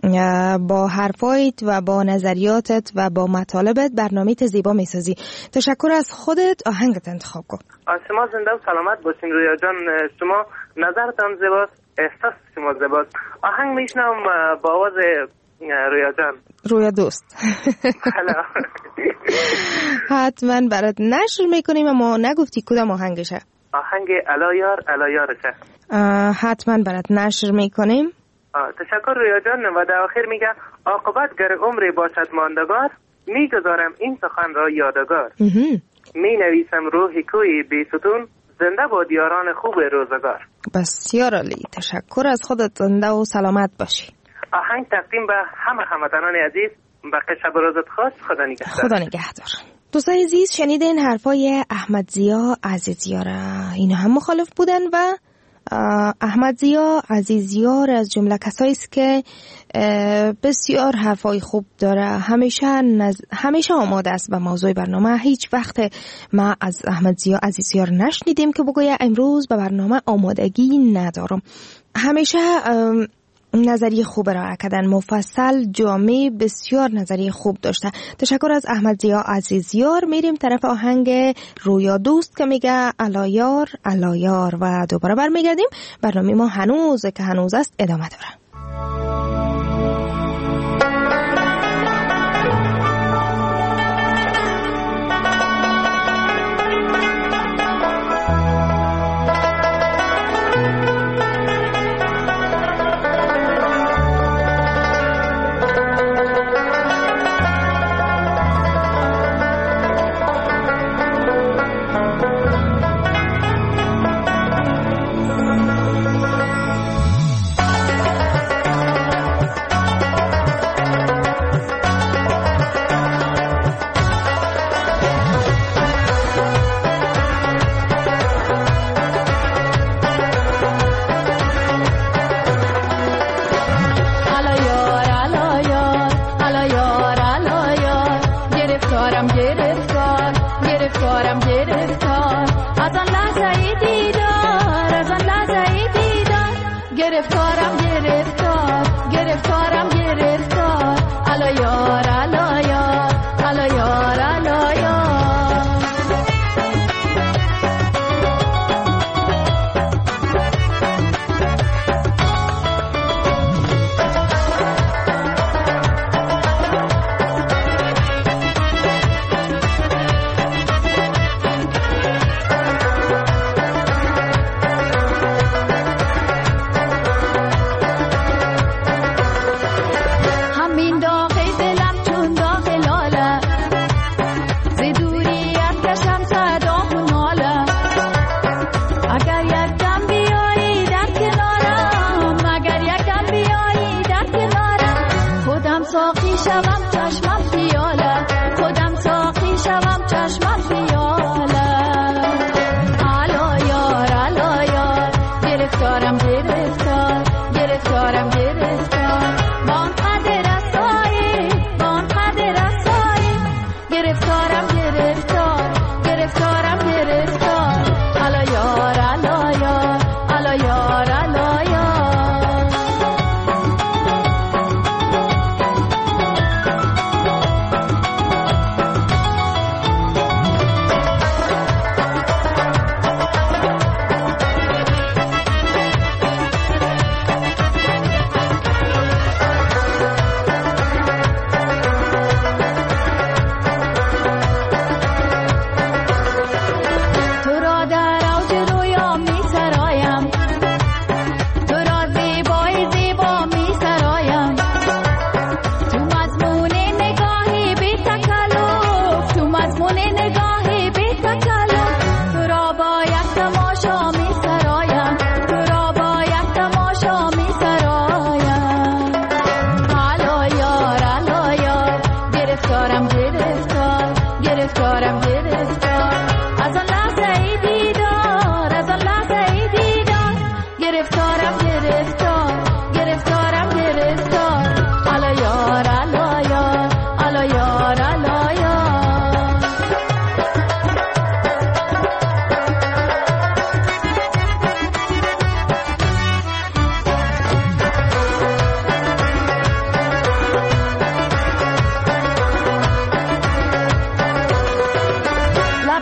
با حرفایت و با نظریاتت و با مطالبت برنامه‌ت زیبا میسازی. تشکر از خودت آهنگت انتخاب کن. شما زنده و سلامت باشین رویا جان شما نظرتان زیباست احساس شما زیباست آهنگ میشنم با آواز رویا جان رویا دوست حتما برات نشر میکنیم اما نگفتی کدام آهنگشه آهنگ علایار علایارشه حتما برات نشر میکنیم تشکر رویا جان و در آخر میگه عاقبت گر عمری باشد ماندگار میگذارم این سخن را یادگار می نویسم روحی کوی بی ستون زنده با دیاران خوب روزگار بسیار عالی تشکر از خودت زنده و سلامت باشی آهنگ تقدیم به همه هموطنان عزیز بقیه شب و روزت خوش خدا نگهدار خدا نگهدار دوستای عزیز شنیدین حرفای احمد ضیا عزیزیار اینا هم مخالف بودن و احمد ضیا عزیزیار از جمله کسایی است که بسیار حرفای خوب داره همیشه نز... همیشه آماده است به موضوع برنامه هیچ وقت ما از احمد ضیا عزیزیار نشنیدیم که بگویه امروز به برنامه آمادگی ندارم همیشه نظریه خوب را کردن مفصل جامع بسیار نظریه خوب داشته تشکر از احمد ضیا عزیزیار میریم طرف آهنگ رویا دوست که میگه علایار علایار و دوباره برمیگردیم برنامه ما هنوز که هنوز است ادامه داره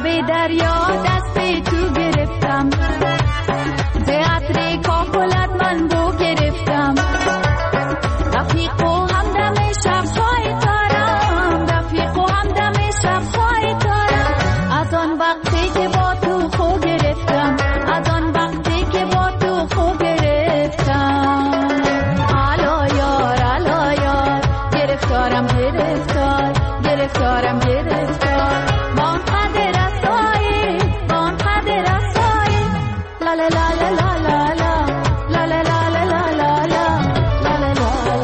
لب دریا دست تو گرفتم ز عطر کاکلت من بو گرفتم رفیق و همدم شب‌های تارم رفیق و همدم شب‌های تارم از آن وقتی که با تو خو گرفتم از آن وقتی که با تو خو گرفتم الا یار الا یار گرفتارم گرفتار گرفتارم گرفتار بان قدر رسایی بان قدر رسایی لا لا لا لا لا لا لا لا لا لا لا لا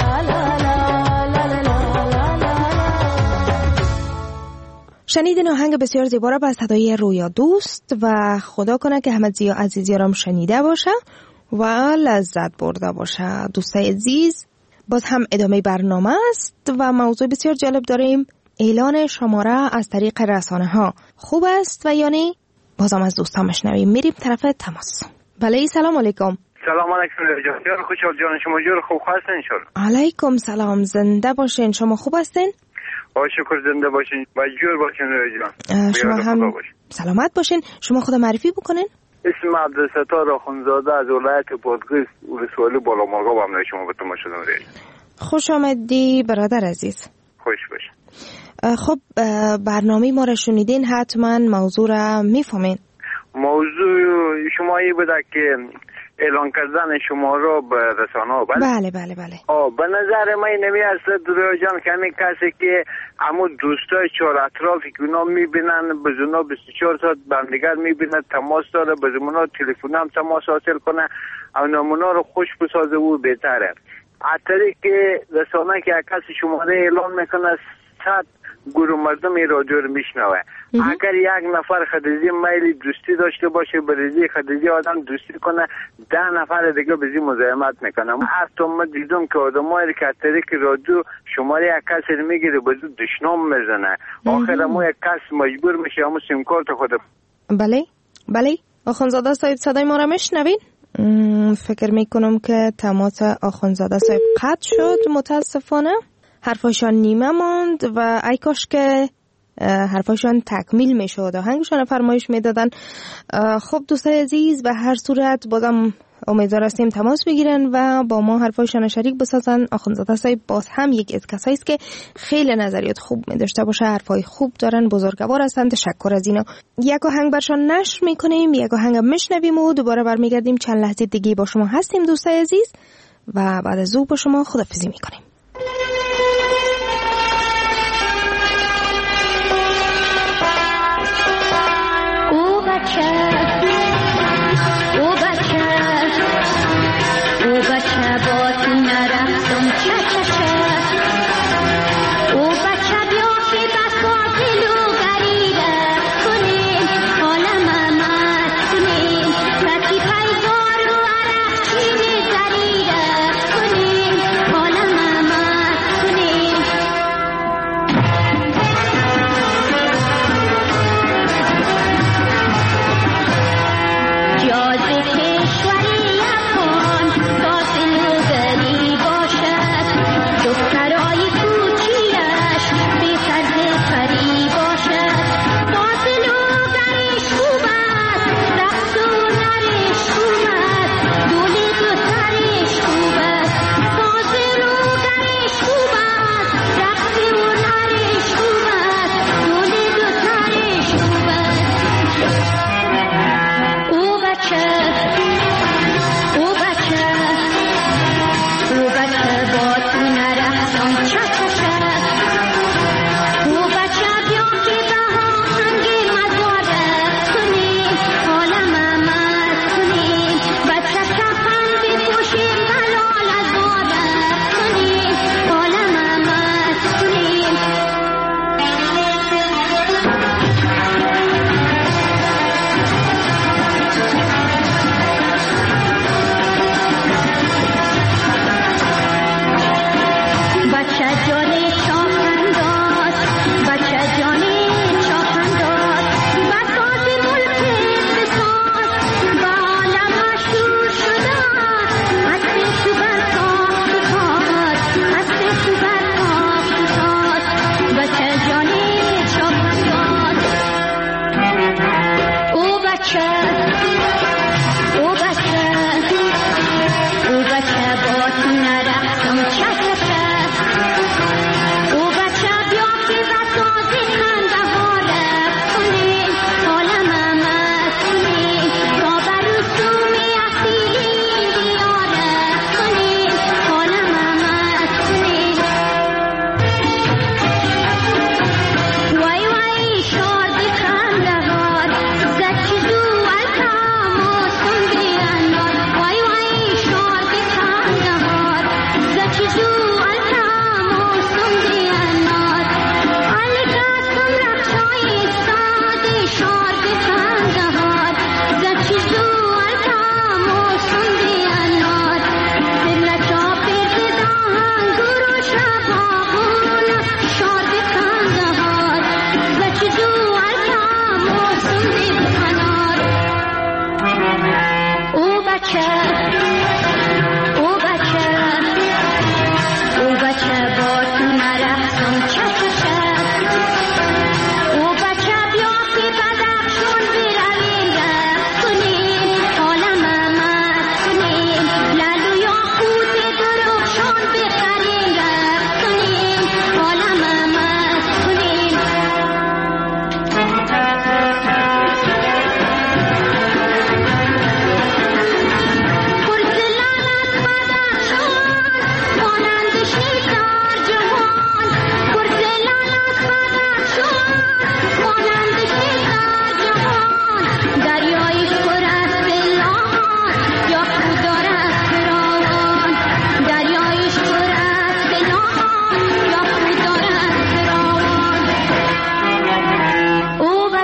شنیدین آهنگ بسیار زیبا را با صدای رویا دوست و خدا کنه که همه زیا عزیزیارم شنیده باشه و لذت برده باشه. دوستای عزیز باز هم ادامه برنامه است و موضوع بسیار جالب داریم. اعلان شماره از طریق رسانه ها خوب است و یعنی بازم از دوستان مشنویم. میریم طرف تماس. بله سلام علیکم. سلام علیکم جان خوشحال جان شما جور خوب هستین ان شاء الله. علیکم سلام زنده باشین. شما خوب هستین؟ با شکر زنده باشین و جور باشین جان. شما هم سلامت باشین. شما خود معرفی بکنین. اسم عبدالستار آخونزاده از ولایت بادغیس ولسوالی بالامرغاب هم شما به تماس شدم. خوش آمدی برادر عزیز. خوش باشین. خب برنامه ما را شنیدین حتما موضوع را میفهمین. موضوع شما ای بوده که اعلان کردن شما را به رسانه ها. بله بله بله بله آه به نظر من نمی است درویا جان که همین کسی که همو دوستای چهار اطرافی که اونا میبینن به اونا بیست و چهار ساعت بندیگر میبینن تماس داره به اونا تلفن هم تماس حاصل کنه اونا اونا رو خوش بسازه و بهتره. حتی که رسانه که کسی شماره اعلان میکنه صد گروه مردم این رادیو رو میشنوه. اگر یک نفر خدیجی میل دوستی داشته باشه بریزی خدیجی آدم دوستی کنه ده نفر دیگه بزی مزاحمت میکنه. حتی ما دیدم که آدمایی که از طریق رادیو شماره یک کسی رو میگیره بزو دشنام میزنه آخر ما یک کس مجبور میشه همون سیم کارت خود. بله بله آخونزاده صاحب صدای ما رو میشنوین؟ فکر میکنم که تماس آخونزاده صاحب قطع شد متاسفانه. حرفاشان نیمه ماند و ای کاش که حرفاشان تکمیل میشد آهنگشان فرمایش میدادن. خب دوستای عزیز به هر صورت بازم امیدوار هستیم تماس بگیرن و با ما حرفایشان شریک بسازن. آخونزاده صاحب باز هم یک از کسایی است که خیلی نظریات خوب می داشته باشه، حرفای خوب دارن، بزرگوار هستند. تشکر از اینا. یک آهنگ برشان نشر میکنیم، یک آهنگ میشنویم و دوباره برمیگردیم. چند لحظه دیگه با شما هستیم دوستای عزیز و بعد از او با شما خداحافظی میکنیم.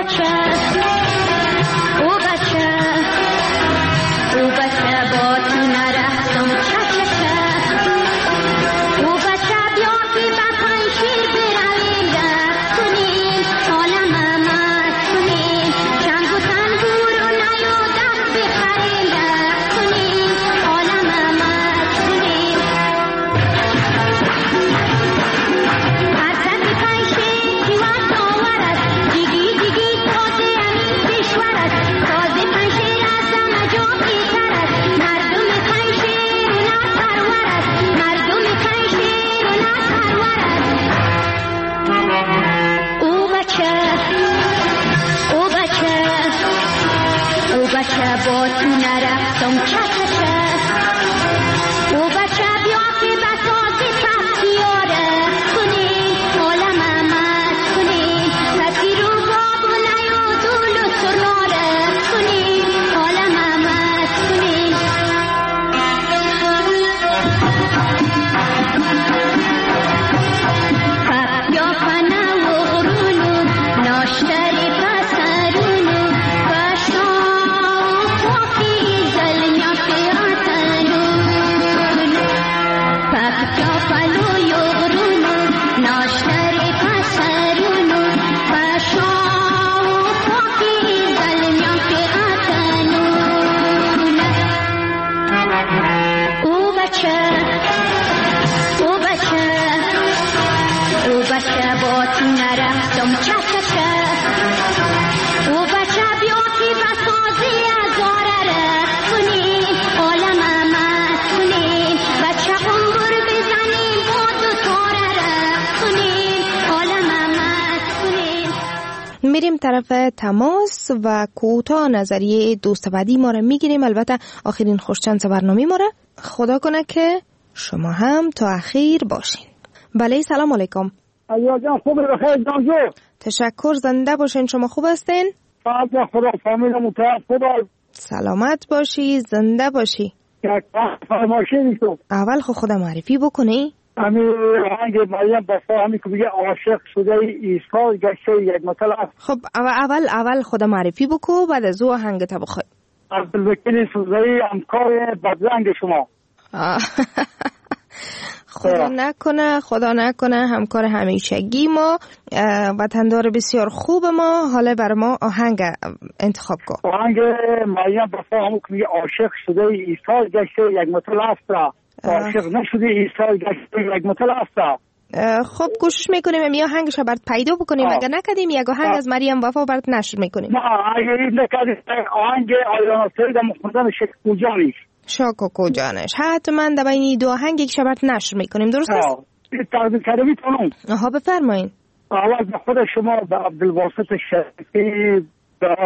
میریم طرف تماس و کوتاه نظریه دوست بعدی ما رو میگیریم. البته آخرین خوشچند برنامه ما رو خدا کنه که شما هم تا اخیر باشین. بله سلام علیکم. علیه جان خوب بخیر جانجو. تشکر، زنده باشین. شما خوب هستین؟ فقط خدا فامیل متعب خدا. سلامت باشی، زنده باشی. یک فرمایشی نیستم. اول خود خدا معرفی بکنی؟ امی آهنگ مریم بفا همی که بگه عاشق شده ایسا گشته یک مطلع. خب اول اول خدا معرفی بکو، بعد از او آهنگ تا بخوای. عبدالوکیل سوزایی همکار بدرنگ شما. خدا نکنه خدا نکنه همکار همیشگی ما، وطندار بسیار خوب ما. حالا بر ما آهنگ انتخاب کن. آهنگ مریم بفا همون که میگه عاشق شده ایسا گشته یک مطلع است. عاشق نشده ایسا گشته یک مطلع است. خب کوشش میکنیم می آهنگش برات پیدا بکنیم. اگه نکردیم یک آهنگ از مریم وفا برات نشر میکنیم. نه اگه این نکردیم آهنگ آیانا سید مخندن شک کجانیش شاکو کجانش حتما در بین دو آهنگ یک شبرت نشر میکنیم. درست است؟ تقدیم کرده میتونم. آها بفرمایین. اول به خود شما به عبدالواسط شریفی به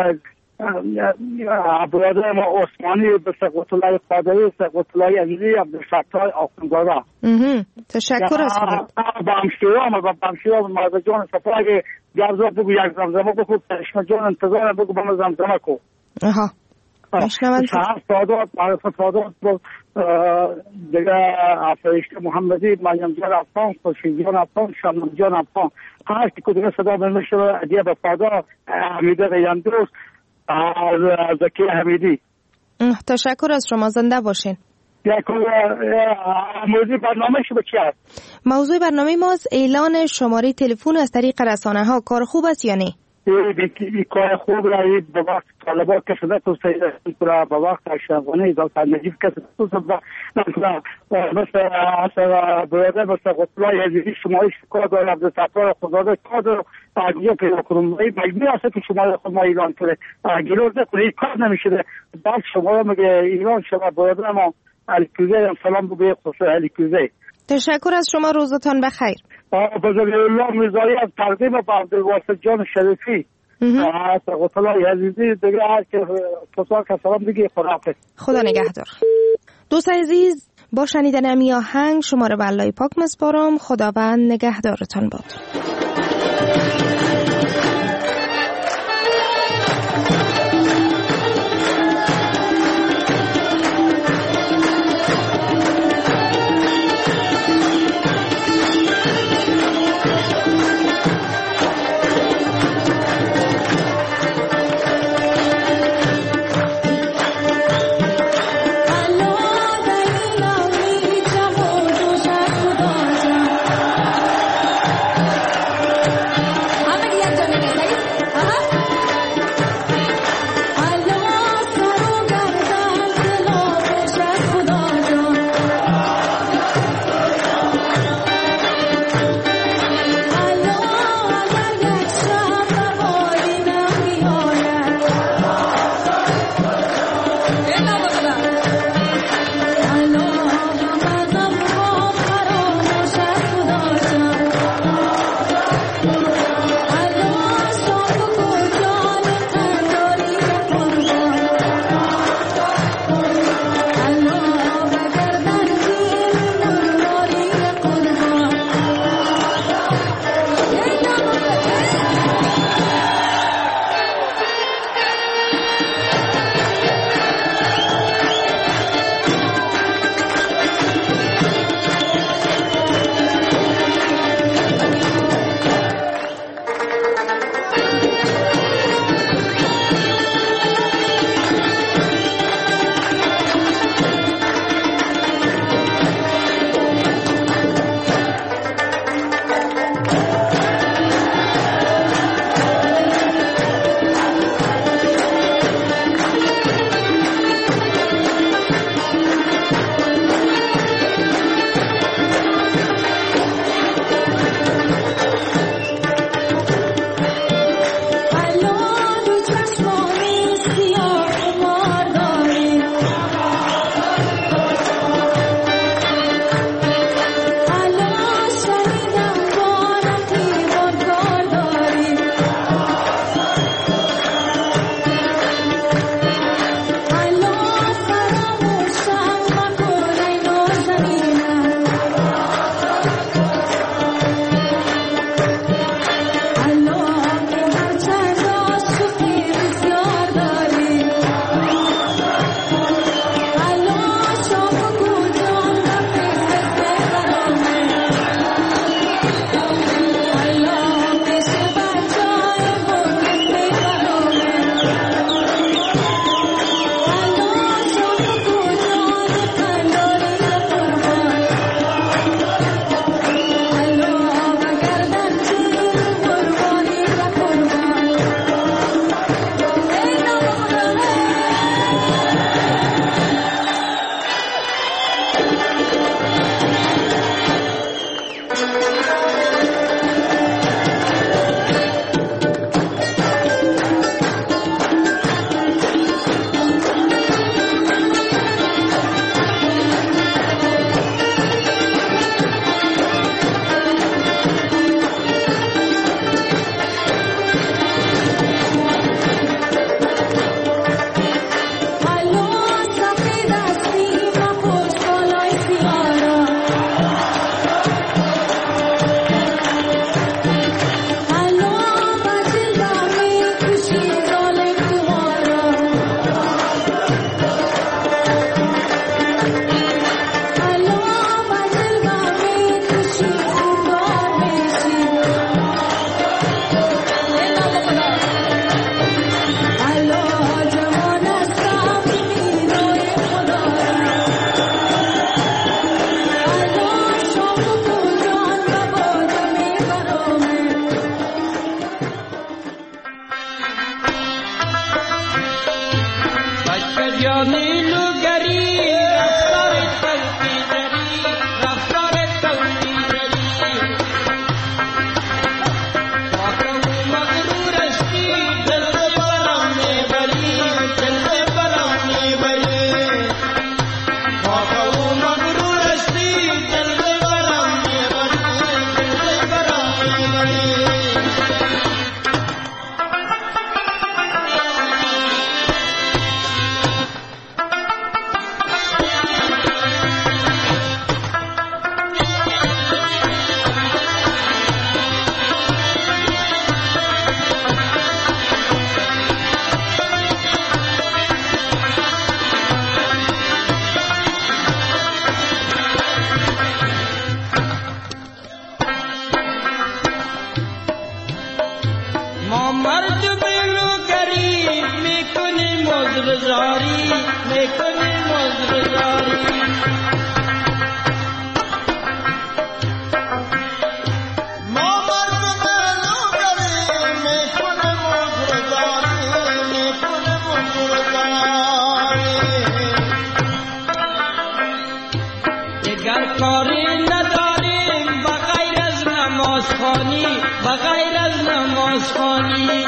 برادر ما عثمانی به سقوط الله قادری سقوط الله عزیزی عبدالفتاح آخوندزاده تشکر از خدا. با همشیرا ما با همشیرا مرد جان صفا اگه گرزا بگو یک زمزمه بگو پشم جان انتظار بگو با زمزمه کو. آها مشنوند شهر سادات معرفت سادات دیگه فرشته محمدی مریم جان افغان خوشی جان افغان شمم جان افغان هر کی کدوم صدا بنوشه ادیه بفادا حمیده غیاندوس زکی حمیدی. تشکر از شما، زنده باشین. موضوع برنامه شما چی است؟ موضوع برنامه ما اعلان شماره تلفن از طریق رسانه ها. کار خوب است یا نه؟ این کار خوب رایی به وقت طالبات که شده تو سیده کنه به وقت اشرافانه دکتر نجیب کسی تو سبا مثل مثل برادر مثل قطلای عزیزی شمایش کار داره عبدالستار خداده کار داره تاگیه پیدا کنم این مجبور است که شما خود ما ایران کنه گیروز نکنه این کار نمیشه. بعد شما میگه ایران شما برادر ما علیکوزه سلام بگه خصوص علیکوزه. تشکر از شما، روزتان بخیر. بزرگ الله میرزایی از تقدیم با عبدالواسط جان شریفی از قطلای عزیزی دیگه هر که تصال که سلام دیگه خداحافظ. خدا نگهدار. دوست عزیز با شنیدن امی آهنگ شما رو به الله پاک مسپارم. خداوند نگهدارتان باد. بغیر از نماز خوانی